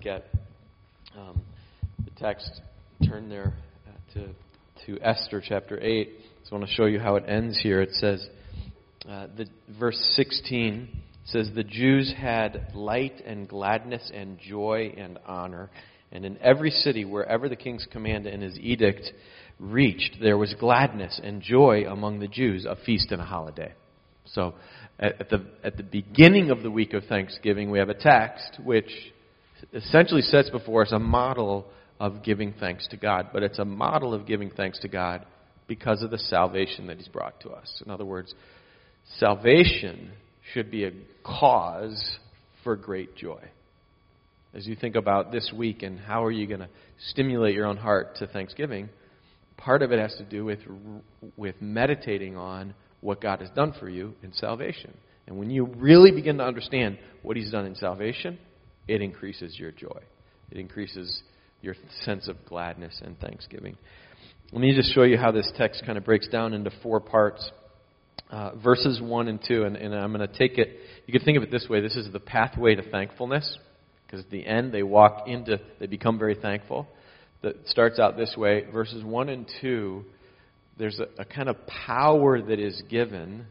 look at the text, turn there to Esther chapter 8. I want to show you how it ends here. It says, verse 16 says, "The Jews had light and gladness and joy and honor. And in every city, wherever the king's command and his edict reached, there was gladness and joy among the Jews, a feast and a holiday." So at the beginning of the week of Thanksgiving, we have a text which essentially sets before us a model of giving thanks to God. But it's a model of giving thanks to God because of the salvation that He's brought to us. In other words, salvation should be a cause for great joy. As you think about this week and how are you going to stimulate your own heart to Thanksgiving, part of it has to do with meditating on what God has done for you in salvation. And when you really begin to understand what He's done in salvation, it increases your joy. It increases your sense of gladness and thanksgiving. Let me just show you how this text kind of breaks down into 4 parts. Verses 1 and 2, and I'm going to take it, you can think of it this way, this is the pathway to thankfulness, because at the end they become very thankful. That starts out this way, verses 1 and 2, there's a kind of power that is given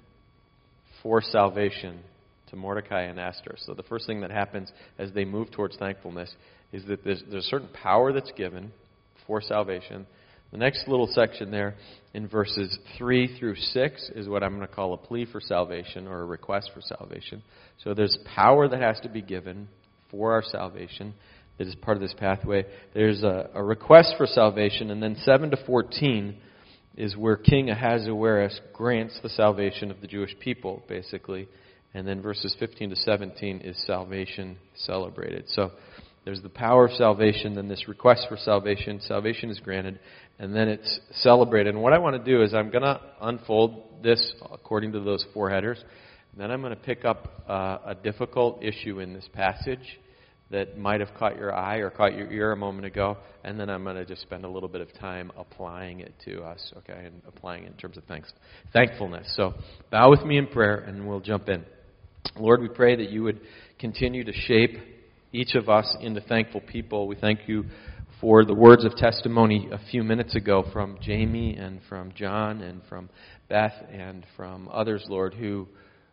for salvation to Mordecai and Esther. So the first thing that happens as they move towards thankfulness is that there's a certain power that's given for salvation. The next little section there in verses 3 through 6 is what I'm going to call a plea for salvation or a request for salvation. So there's power that has to be given for our salvation that is part of this pathway. There's a request for salvation, and then 7 to 14 is where King Ahasuerus grants the salvation of the Jewish people, basically. And then verses 15 to 17 is salvation celebrated. So there's the power of salvation, then this request for salvation. Salvation is granted, and then it's celebrated. And what I want to do is I'm going to unfold this according to those 4 headers. And then I'm going to pick up a difficult issue in this passage that might have caught your eye or caught your ear a moment ago. And then I'm going to just spend a little bit of time applying it to us, okay, and applying it in terms of thankfulness. So bow with me in prayer, and we'll jump in. Lord, we pray that you would continue to shape each of us into thankful people. We thank you for the words of testimony a few minutes ago from Jamie and from John and from Beth and from others, Lord, who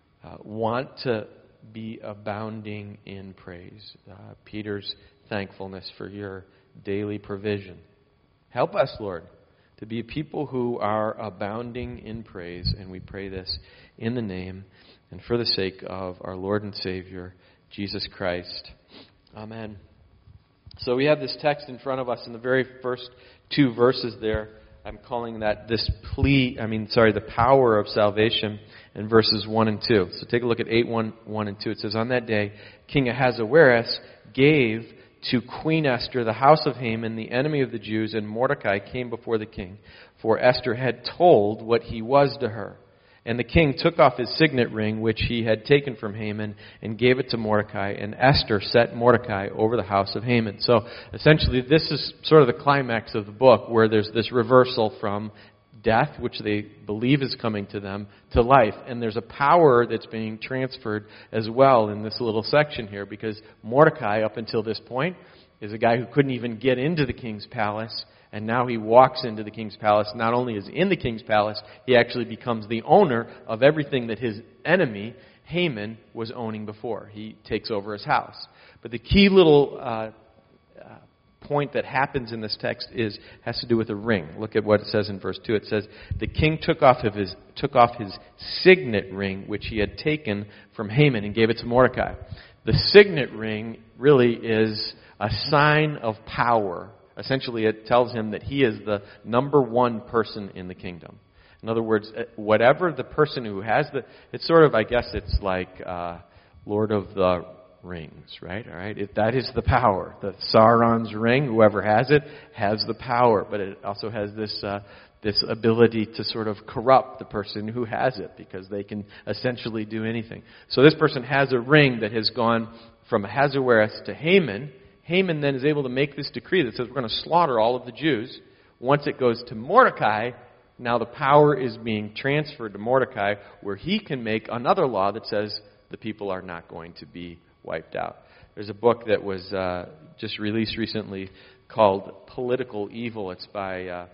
want to be abounding in praise. Peter's thankfulness for your daily provision. Help us, Lord, to be people who are abounding in praise, and we pray this in the name and for the sake of our Lord and Savior, Jesus Christ. Amen. So we have this text in front of us in the very first 2 verses there. I'm calling that the power of salvation in verses 1 and 2. So take a look at 8:1 and 2. It says, "On that day, King Ahasuerus gave to Queen Esther the house of Haman, the enemy of the Jews, and Mordecai came before the king, for Esther had told what he was to her. And the king took off his signet ring, which he had taken from Haman, and gave it to Mordecai. And Esther set Mordecai over the house of Haman." So essentially, this is sort of the climax of the book, where there's this reversal from death, which they believe is coming to them, to life. And there's a power that's being transferred as well in this little section here, because Mordecai, up until this point, is a guy who couldn't even get into the king's palace. And now he walks into the king's palace. Not only is in the king's palace, he actually becomes the owner of everything that his enemy, Haman, was owning before. He takes over his house. But the key little point that happens in this text has to do with a ring. Look at what it says in verse 2. It says, "The king took off his signet ring, which he had taken from Haman, and gave it to Mordecai." The signet ring really is a sign of power. Essentially, it tells him that he is the number 1 person in the kingdom. In other words, whatever the person who has it's sort of, I guess it's like Lord of the Rings, right? All right, that is the power. The Sauron's ring, whoever has it, has the power. But it also has this ability to sort of corrupt the person who has it, because they can essentially do anything. So this person has a ring that has gone from Ahasuerus to Haman. Haman then is able to make this decree that says we're going to slaughter all of the Jews. Once it goes to Mordecai, now the power is being transferred to Mordecai, where he can make another law that says the people are not going to be wiped out. There's a book that was just released recently called Political Evil. It's by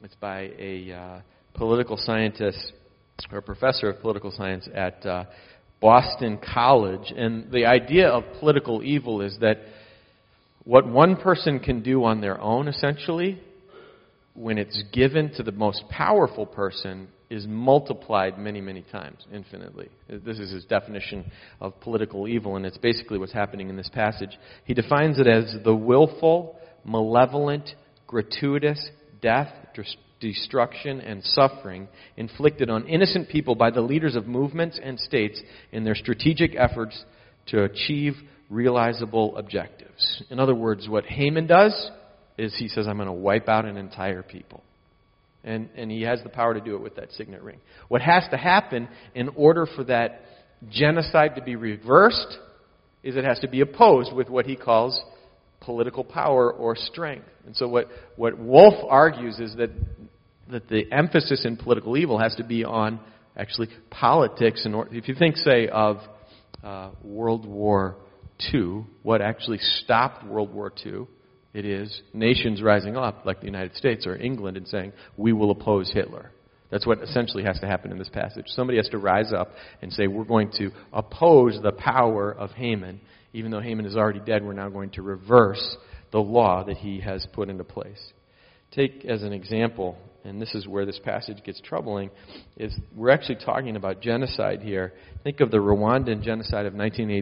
a political scientist or a professor of political science at Boston College. And the idea of political evil is that what one person can do on their own, essentially, when it's given to the most powerful person, is multiplied many, many times, infinitely. This is his definition of political evil, and it's basically what's happening in this passage. He defines it as the willful, malevolent, gratuitous death, destruction, and suffering inflicted on innocent people by the leaders of movements and states in their strategic efforts to achieve realizable objectives. In other words, what Haman does is he says, I'm going to wipe out an entire people. And he has the power to do it with that signet ring. What has to happen in order for that genocide to be reversed is it has to be opposed with what he calls political power or strength. And so what Wolf argues is that the emphasis in political evil has to be on actually politics. And if you think, say, of World War II, what actually stopped World War II, it is nations rising up, like the United States or England, and saying, we will oppose Hitler. That's what essentially has to happen in this passage. Somebody has to rise up and say, we're going to oppose the power of Haman. Even though Haman is already dead, we're now going to reverse the law that he has put into place. Take as an example, and this is where this passage gets troubling, is we're actually talking about genocide here. Think of the Rwandan genocide of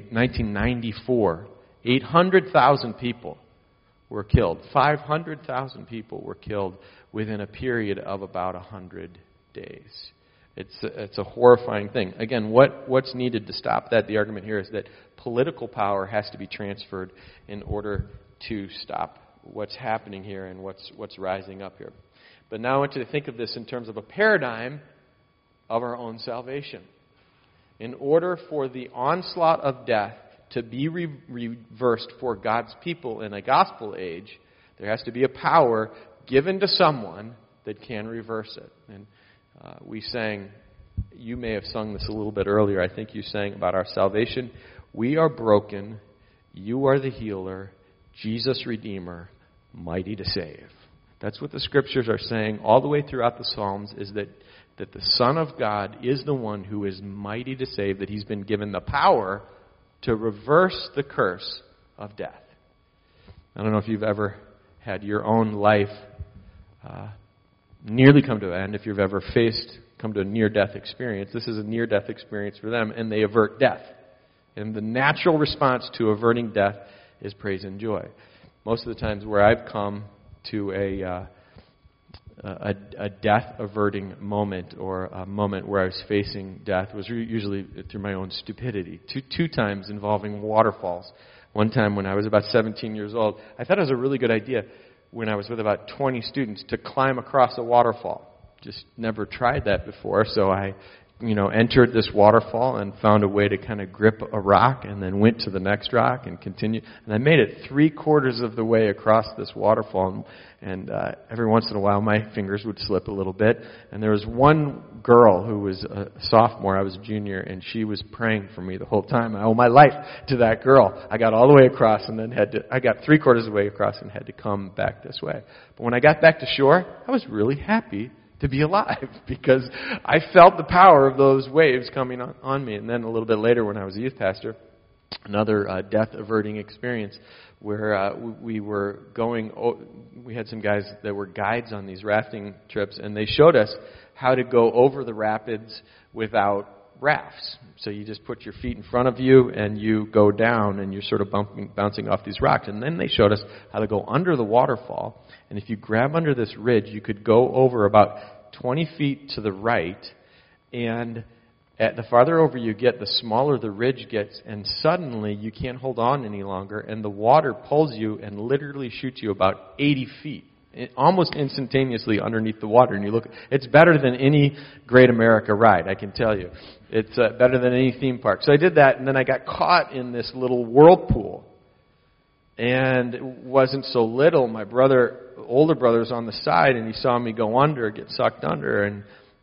1994. 800,000 people were killed. 500,000 people were killed within a period of about 100 days. It's a horrifying thing. Again, what's needed to stop that? The argument here is that political power has to be transferred in order to stop what's happening here and what's rising up here. But now I want you to think of this in terms of a paradigm of our own salvation. In order for the onslaught of death to be reversed for God's people in a gospel age, there has to be a power given to someone that can reverse it. And we sang, you may have sung this a little bit earlier, I think you sang about our salvation. We are broken, you are the healer, Jesus Redeemer, mighty to save. That's what the Scriptures are saying all the way throughout the Psalms, is that the Son of God is the one who is mighty to save, that He's been given the power to reverse the curse of death. I don't know if you've ever had your own life nearly come to an end, if you've ever come to a near-death experience. This is a near-death experience for them, and they avert death. And the natural response to averting death is praise and joy. Most of the times where I've come to a death-averting moment, or a moment where I was facing death, was usually through my own stupidity. Two times involving waterfalls. One time when I was about 17 years old, I thought it was a really good idea when I was with about 20 students to climb across a waterfall. Just never tried that before, so I entered this waterfall and found a way to kind of grip a rock, and then went to the next rock and continued. And I made it 3/4 of the way across this waterfall, and every once in a while my fingers would slip a little bit. And there was one girl who was a sophomore, I was a junior, and she was praying for me the whole time. I owe my life to that girl. I got all the way across, and then I got 3/4 of the way across and had to come back this way. But when I got back to shore, I was really happy to be alive, because I felt the power of those waves coming on me. And then a little bit later, when I was a youth pastor, another death-averting experience where we were going. We had some guys that were guides on these rafting trips, and they showed us how to go over the rapids without rafts. So you just put your feet in front of you, and you go down, and you're sort of bouncing off these rocks. And then they showed us how to go under the waterfall. And if you grab under this ridge, you could go over about 20 feet to the right, and the farther over you get, the smaller the ridge gets, and suddenly you can't hold on any longer, and the water pulls you and literally shoots you about 80 feet, almost instantaneously underneath the water. And you look, it's better than any Great America ride, I can tell you. It's better than any theme park. So I did that, and then I got caught in this little whirlpool. And it wasn't so little. My older brother's on the side, and he saw me go under, get sucked under, and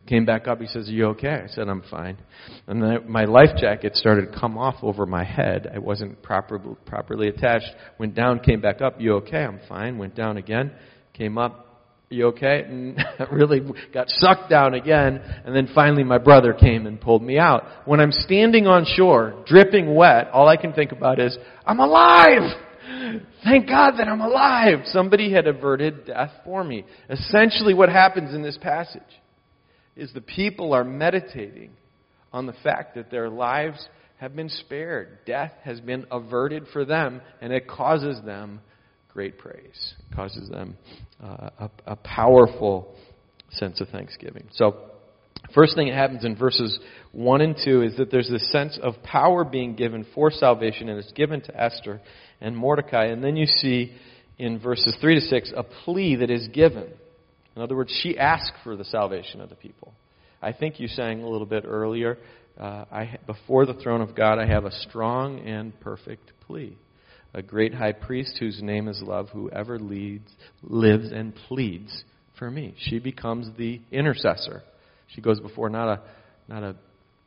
Came back up. He says, "Are you okay?" I said, "I'm fine." And then my life jacket started to come off over my head. I wasn't properly attached. Went down, came back up. "You okay?" "I'm fine." Went down again, came up. "You okay?" And really got sucked down again. And then finally my brother came and pulled me out. When I'm standing on shore, dripping wet, all I can think about is, I'm alive! Thank God that I'm alive! Somebody had averted death for me. Essentially what happens in this passage is the people are meditating on the fact that their lives have been spared. Death has been averted for them, and it causes them great praise. It causes them a powerful sense of thanksgiving. So, first thing that happens in verses 1 and 2 is that there's this sense of power being given for salvation, and it's given to Esther and Mordecai. And then you see in verses 3 to 6 a plea that is given. In other words, she asked for the salvation of the people. I think you sang a little bit earlier, before the throne of God I have a strong and perfect plea. A great high priest whose name is love, who ever lives and pleads for me. She becomes the intercessor. She goes before not a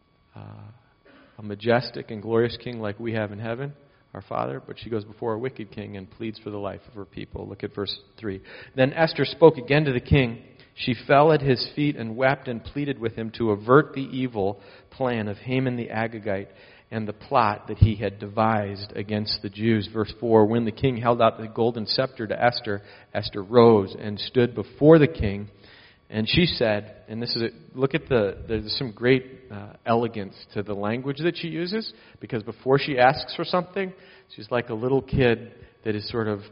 majestic and glorious king like we have in heaven, our Father, but she goes before a wicked king and pleads for the life of her people. Look at verse 3. Then Esther spoke again to the king. She fell at his feet and wept and pleaded with him to avert the evil plan of Haman the Agagite and the plot that he had devised against the Jews. Verse 4, when the king held out the golden scepter to Esther, Esther rose and stood before the king. And she said, and look at there's some great elegance to the language that she uses, because before she asks for something, she's like a little kid that is sort of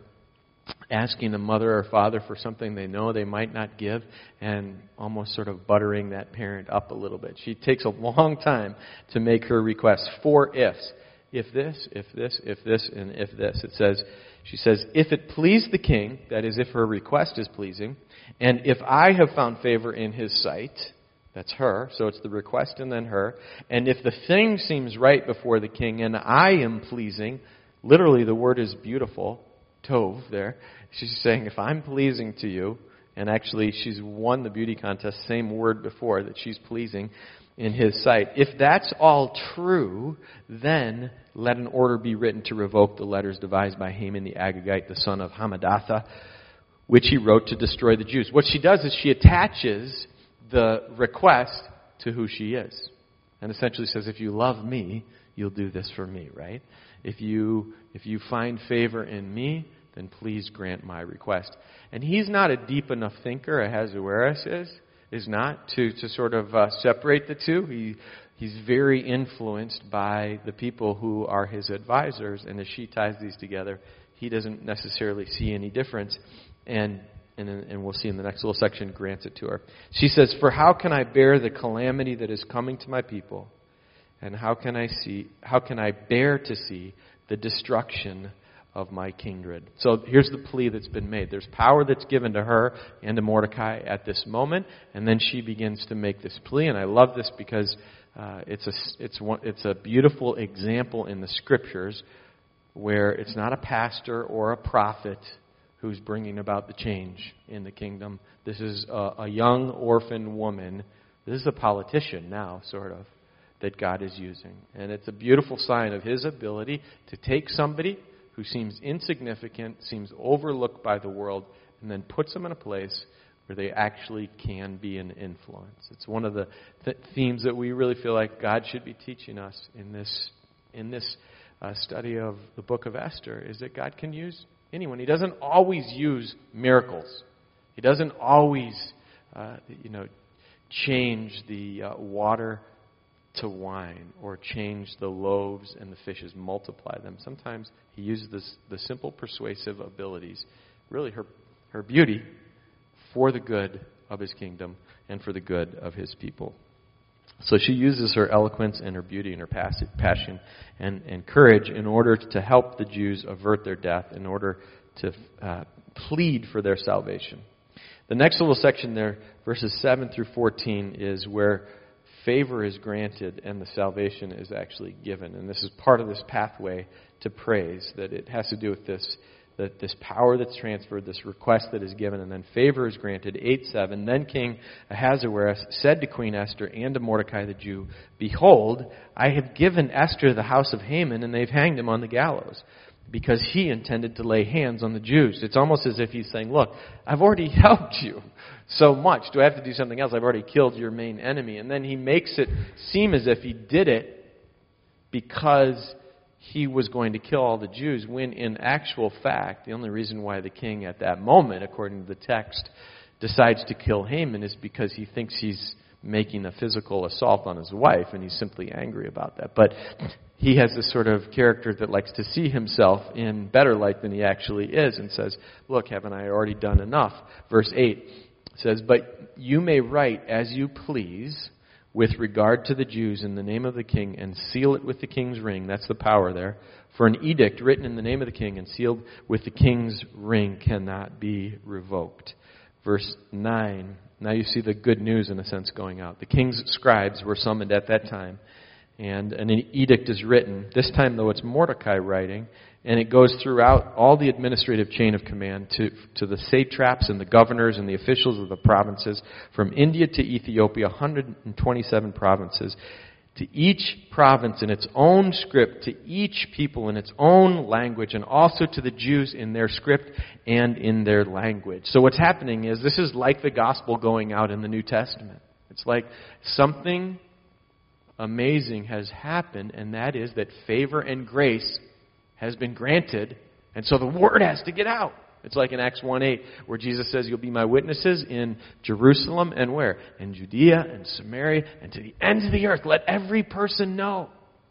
asking a mother or father for something they know they might not give, and almost sort of buttering that parent up a little bit. She takes a long time to make her request. 4 ifs. If this, if this, if this, and if this. She says, if it please the king, that is, if her request is pleasing, and if I have found favor in his sight, that's her, so it's the request and then her, and if the thing seems right before the king and I am pleasing, literally the word is beautiful, tov there. She's saying, if I'm pleasing to you, and actually she's won the beauty contest, same word before, that she's pleasing in his sight. If that's all true, then let an order be written to revoke the letters devised by Haman the Agagite, the son of Hammedatha, which he wrote to destroy the Jews. What she does is she attaches the request to who she is. And essentially says, if you love me, you'll do this for me, right? If you find favor in me, then please grant my request. And he's not a deep enough thinker, Ahasuerus is not, to sort of separate the two. He's very influenced by the people who are his advisors, and as she ties these together, he doesn't necessarily see any difference, and we'll see in the next little section, grants it to her. She says, for how can I bear the calamity that is coming to my people, and how can I bear to see the destruction of my kindred? So here's the plea that's been made. There's power that's given to her and to Mordecai at this moment, and then she begins to make this plea. And I love this because it's a beautiful example in the Scriptures where it's not a pastor or a prophet who's bringing about the change in the kingdom. This is a young orphan woman. This is a politician now, sort of, that God is using. And it's a beautiful sign of His ability to take somebody who seems insignificant, seems overlooked by the world, and then puts them in a place where they actually can be an influence. It's one of the themes that we really feel like God should be teaching us in this study of the book of Esther, is that God can use anyone. He doesn't always use miracles. He doesn't always, change the water to wine or change the loaves and the fishes, multiply them. Sometimes He uses the simple persuasive abilities, really her beauty, for the good of His kingdom and for the good of His people. So she uses her eloquence and her beauty and her passion and courage in order to help the Jews avert their death, in order to plead for their salvation. The next little section there, verses 7 through 14, is where favor is granted and the salvation is actually given. And this is part of this pathway to praise, that it has to do with this that this power that's transferred, this request that is given, and then favor is granted. 8:7. Then King Ahasuerus said to Queen Esther and to Mordecai the Jew, "Behold, I have given Esther the house of Haman, and they've hanged him on the gallows, because he intended to lay hands on the Jews." It's almost as if he's saying, look, I've already helped you so much. Do I have to do something else? I've already killed your main enemy. And then he makes it seem as if he did it because he was going to kill all the Jews, when in actual fact, the only reason why the king at that moment, according to the text, decides to kill Haman is because he thinks he's making a physical assault on his wife, and he's simply angry about that. But he has this sort of character that likes to see himself in better light than he actually is, and says, look, haven't I already done enough? Verse 8 says, "But you may write as you please with regard to the Jews in the name of the king, and seal it with the king's ring." That's the power there. "For an edict written in the name of the king and sealed with the king's ring cannot be revoked." Verse 9. Now you see the good news, in a sense, going out. The king's scribes were summoned at that time, and an edict is written. This time, though, it's Mordecai writing, and it goes throughout all the administrative chain of command to the satraps and the governors and the officials of the provinces, from India to Ethiopia, 127 provinces, to each province in its own script, to each people in its own language, and also to the Jews in their script and in their language. So what's happening is, this is like the gospel going out in the New Testament. It's like something amazing has happened, and that is that favor and grace has been granted, and so the word has to get out. It's like in Acts 1:8, where Jesus says, "You'll be my witnesses in Jerusalem," and where? "In Judea and Samaria and to the ends of the earth. Let every person know."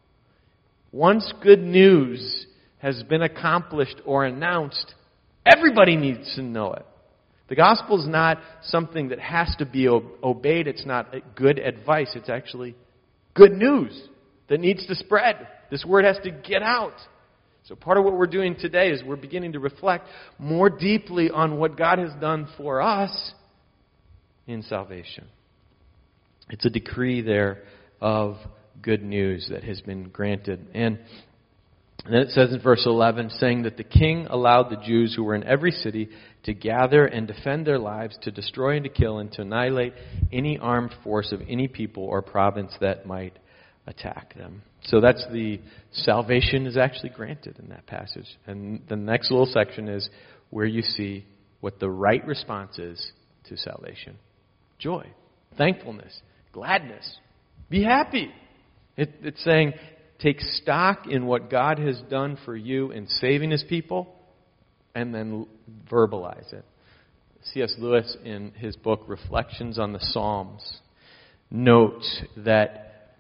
Once good news has been accomplished or announced, everybody needs to know it. The gospel is not something that has to be obeyed. It's not good advice. It's actually good news that needs to spread. This word has to get out. So part of what we're doing today is we're beginning to reflect more deeply on what God has done for us in salvation. It's a decree there of good news that has been granted. And then it says in verse 11, saying that the king allowed the Jews who were in every city to gather and defend their lives, to destroy and to kill and to annihilate any armed force of any people or province that might attack them. So that's the salvation is actually granted in that passage. And the next little section is where you see what the right response is to salvation. Joy, thankfulness, gladness. Be happy. It's saying, take stock in what God has done for you in saving His people, and then verbalize it. C.S. Lewis, in his book Reflections on the Psalms, notes that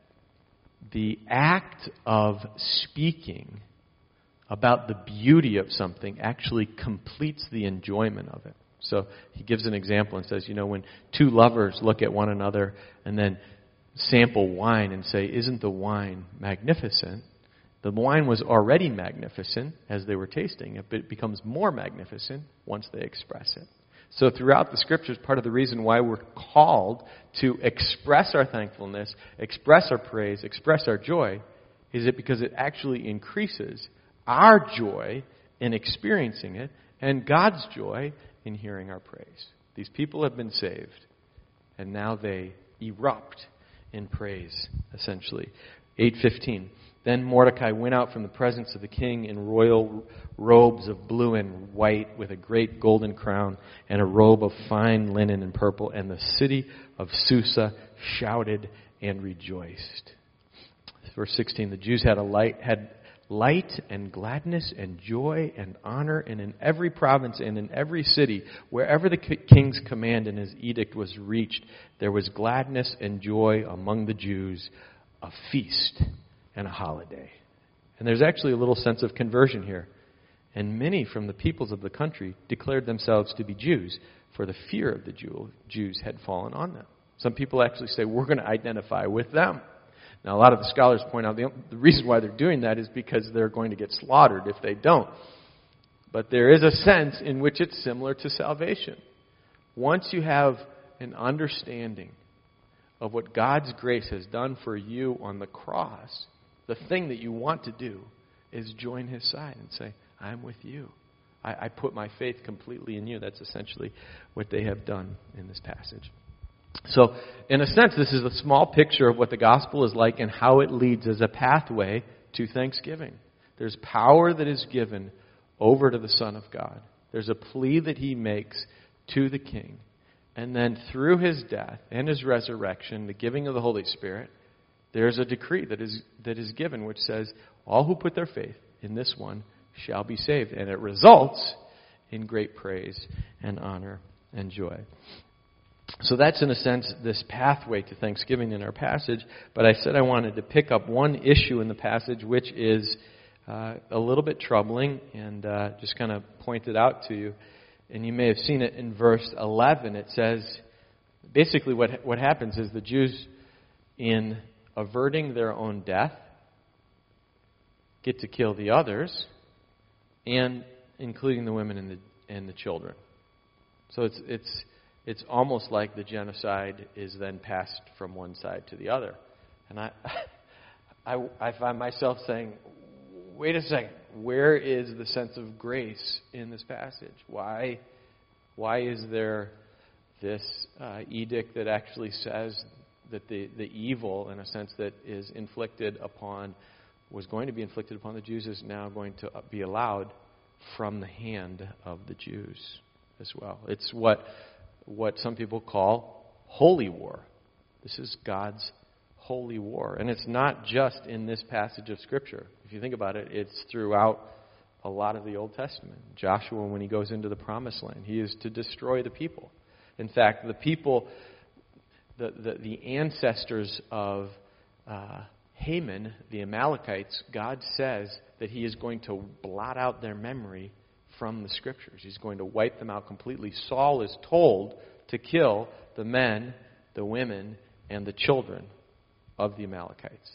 the act of speaking about the beauty of something actually completes the enjoyment of it. So he gives an example and says, when two lovers look at one another and then sample wine and say, "Isn't the wine magnificent?" The wine was already magnificent as they were tasting it, but it becomes more magnificent once they express it. So throughout the Scriptures, part of the reason why we're called to express our thankfulness, express our praise, express our joy, is it because it actually increases our joy in experiencing it and God's joy in hearing our praise. These people have been saved, and now they erupt in praise, essentially. 8:15. Then Mordecai went out from the presence of the king in royal robes of blue and white, with a great golden crown and a robe of fine linen and purple, and the city of Susa shouted and rejoiced. Verse 16, the Jews had light and gladness and joy and honor, and in every province and in every city, wherever the king's command and his edict was reached, there was gladness and joy among the Jews, a feast and a holiday. And there's actually a little sense of conversion here. And many from the peoples of the country declared themselves to be Jews, for the fear of the Jews had fallen on them. Some people actually say, we're going to identify with them. Now, a lot of the scholars point out the reason why they're doing that is because they're going to get slaughtered if they don't. But there is a sense in which it's similar to salvation. Once you have an understanding of what God's grace has done for you on the cross, the thing that you want to do is join His side and say, I'm with you. I put my faith completely in you. That's essentially what they have done in this passage. So, in a sense, this is a small picture of what the gospel is like and how it leads as a pathway to thanksgiving. There's power that is given over to the Son of God. There's a plea that he makes to the King. And then through his death and his resurrection, the giving of the Holy Spirit, there's a decree that is given which says, all who put their faith in this one shall be saved. And it results in great praise and honor and joy. So that's, in a sense, this pathway to thanksgiving in our passage. But I said I wanted to pick up one issue in the passage which is a little bit troubling and just kind of point it out to you. And you may have seen it in verse 11. It says, basically what happens is the Jews, in averting their own death, get to kill the others, and including the women and the children. So it's almost like the genocide is then passed from one side to the other. And I find myself saying, wait a second, where is the sense of grace in this passage? Why is there this edict that actually says that the evil, in a sense, that was going to be inflicted upon the Jews is now going to be allowed from the hand of the Jews as well? It's what some people call holy war. This is God's holy war. And it's not just in this passage of Scripture. If you think about it, it's throughout a lot of the Old Testament. Joshua, when he goes into the Promised Land, he is to destroy the people. In fact, the people, the ancestors of Haman, the Amalekites, God says that he is going to blot out their memory from the Scriptures. He's going to wipe them out completely. Saul is told to kill the men, the women, and the children of the Amalekites.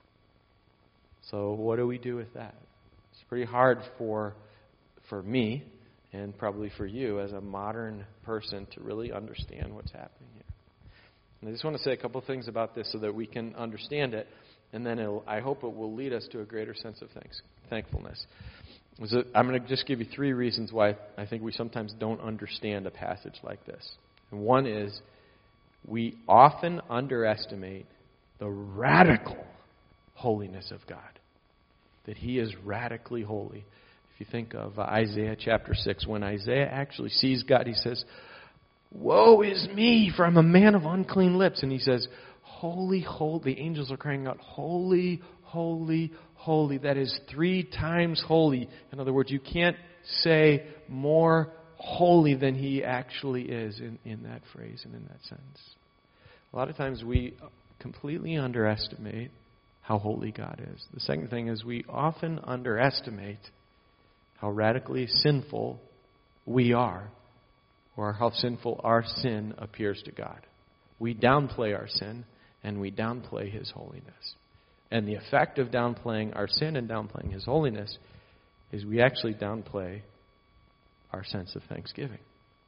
So what do we do with that? It's pretty hard for me, and probably for you as a modern person, to really understand what's happening here. And I just want to say a couple things about this so that we can understand it, and then I hope it will lead us to a greater sense of thankfulness. I'm going to just give you 3 reasons why I think we sometimes don't understand a passage like this. And one is, we often underestimate the radical holiness of God. That he is radically holy. If you think of Isaiah chapter 6, when Isaiah actually sees God, he says, "Woe is me, for I'm a man of unclean lips." And he says, "Holy, holy." The angels are crying out, "Holy, holy, holy." That is 3 times holy. In other words, you can't say more holy than he actually is in that phrase and in that sense. A lot of times we completely underestimate how holy God is. The second thing is, we often underestimate how radically sinful we are, or how sinful our sin appears to God. We downplay our sin, and we downplay his holiness. And the effect of downplaying our sin and downplaying his holiness is we actually downplay our sense of thanksgiving.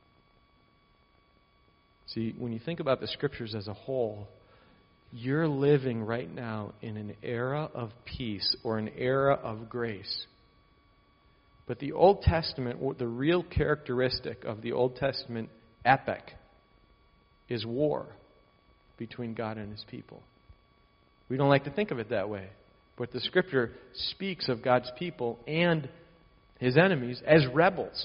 See, when you think about the Scriptures as a whole, you're living right now in an era of peace or an era of grace. But the Old Testament, the real characteristic of the Old Testament epic is war between God and his people. We don't like to think of it that way. But the Scripture speaks of God's people and his enemies as rebels.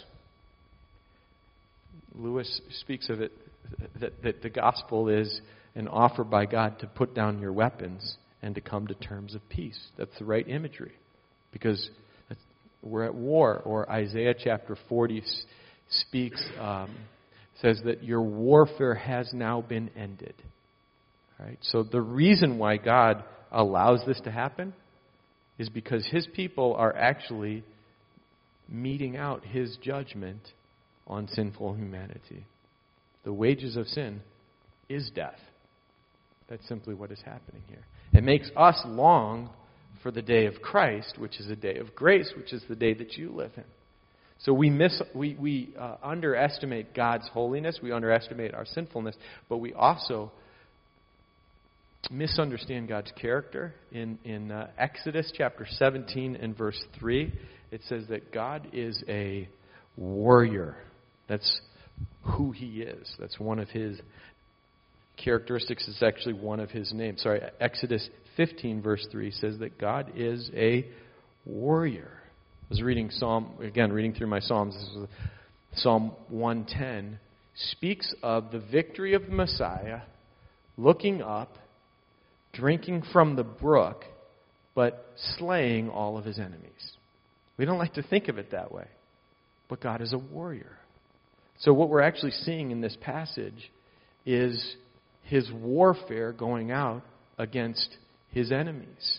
Lewis speaks of it, that the gospel is an offer by God to put down your weapons and to come to terms of peace. That's the right imagery. Because we're at war. Or Isaiah chapter 40 says that your warfare has now been ended. Right? So the reason why God allows this to happen is because his people are actually meting out his judgment on sinful humanity. The wages of sin is death. That's simply what is happening here. It makes us long for the day of Christ, which is a day of grace, which is the day that you live in. So we underestimate God's holiness, we underestimate our sinfulness, but we also misunderstand God's character. In Exodus chapter 17 and verse 3, it says that God is a warrior. That's who he is. That's one of his characteristics. It's actually one of his names. Exodus 15 verse 3 says that God is a warrior. I was reading through my Psalms. This is Psalm 110. Speaks of the victory of the Messiah, looking up, drinking from the brook, but slaying all of his enemies. We don't like to think of it that way, but God is a warrior. So what we're actually seeing in this passage is his warfare going out against his enemies.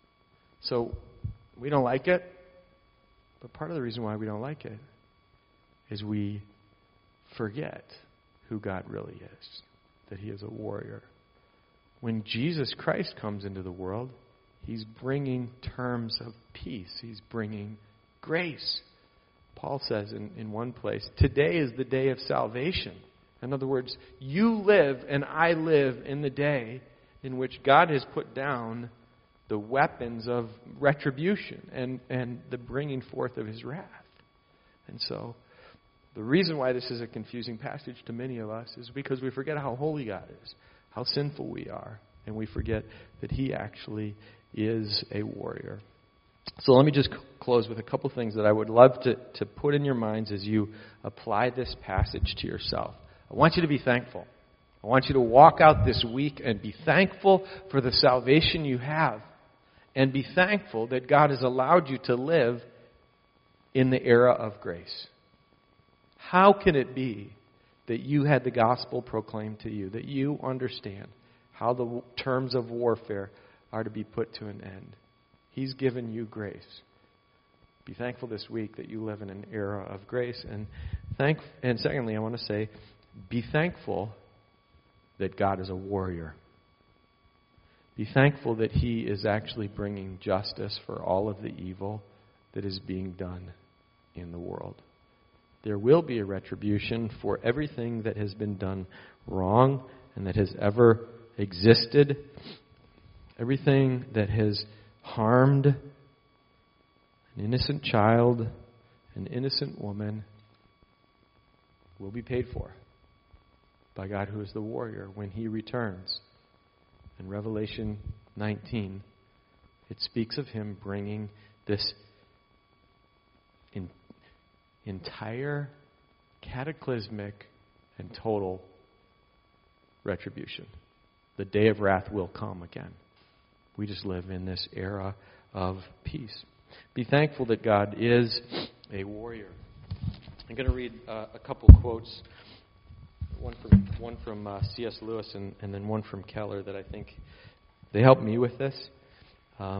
So we don't like it, but part of the reason why we don't like it is we forget who God really is, that he is a warrior. When Jesus Christ comes into the world, he's bringing terms of peace. He's bringing grace. Paul says in one place, today is the day of salvation. In other words, you live and I live in the day in which God has put down the weapons of retribution and the bringing forth of his wrath. And so, the reason why this is a confusing passage to many of us is because we forget how holy God is, how sinful we are, and we forget that he actually is a warrior. So let me just close with a couple things that I would love to put in your minds as you apply this passage to yourself. I want you to be thankful. I want you to walk out this week and be thankful for the salvation you have. And be thankful that God has allowed you to live in the era of grace. How can it be that you had the gospel proclaimed to you, that you understand how the terms of warfare are to be put to an end? He's given you grace. Be thankful this week that you live in an era of grace. And secondly, I want to say, be thankful that God is a warrior. Be thankful that he is actually bringing justice for all of the evil that is being done in the world. There will be a retribution for everything that has been done wrong and that has ever existed. Everything that has harmed an innocent child, an innocent woman, will be paid for by God, who is the warrior, when he returns. In Revelation 19, it speaks of him bringing this entire cataclysmic and total retribution. The day of wrath will come again. We just live in this era of peace. Be thankful that God is a warrior. I'm going to read a couple quotes. One from C.S. Lewis and then one from Keller that I think they help me with this. I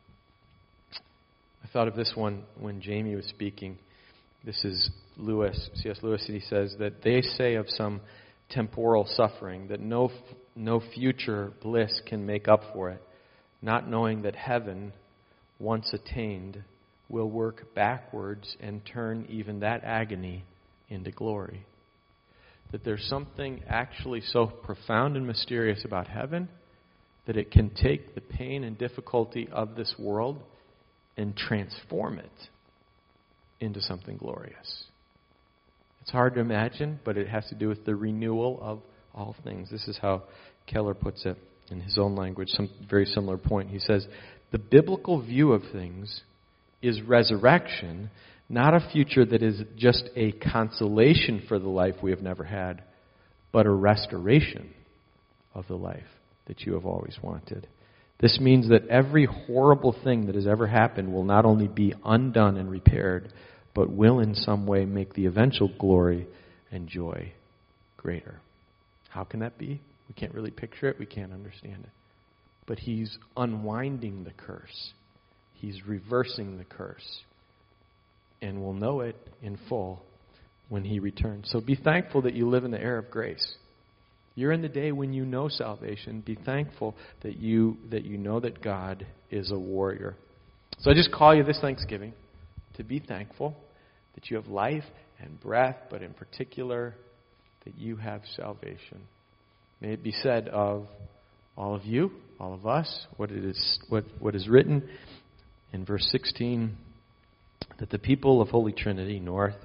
thought of this one when Jamie was speaking. This is C.S. Lewis, and he says that they say of some temporal suffering that no future bliss can make up for it, not knowing that heaven, once attained, will work backwards and turn even that agony into glory. That there's something actually so profound and mysterious about heaven that it can take the pain and difficulty of this world and transform it into something glorious. It's hard to imagine, but it has to do with the renewal of all things. This is how Keller puts it in his own language, some very similar point. He says, the biblical view of things is resurrection, not a future that is just a consolation for the life we have never had, but a restoration of the life that you have always wanted. This means that every horrible thing that has ever happened will not only be undone and repaired, but will in some way make the eventual glory and joy greater. How can that be? We can't really picture it. We can't understand it. But he's unwinding the curse. He's reversing the curse. And we'll know it in full when he returns. So be thankful that you live in the era of grace. You're in the day when you know salvation. Be thankful that you know that God is a warrior. So I just call you this Thanksgiving to be thankful that you have life and breath, but in particular that you have salvation. May it be said of all of you, all of us, what is written in verse 16, that the people of Holy Trinity, North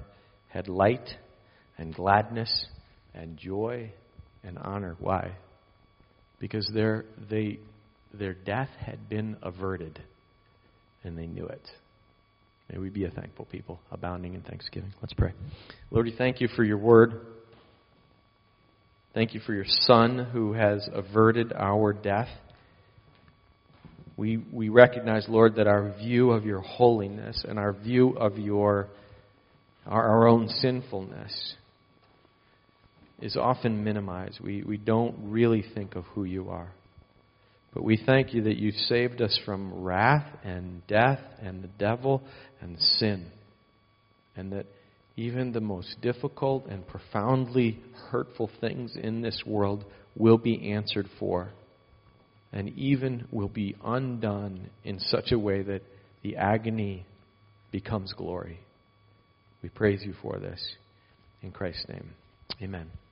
had light and gladness and joy and honor. Why? Because their death had been averted, and they knew it. May we be a thankful people, abounding in thanksgiving. Let's pray. Lord, we thank you for your word. Thank you for your Son who has averted our death. We recognize, Lord, that our view of your holiness and our view of our own sinfulness is often minimized. We don't really think of who you are. But we thank you that you saved us from wrath and death and the devil and sin. And that even the most difficult and profoundly hurtful things in this world will be answered for. And even will be undone in such a way that the agony becomes glory. We praise you for this. In Christ's name, amen.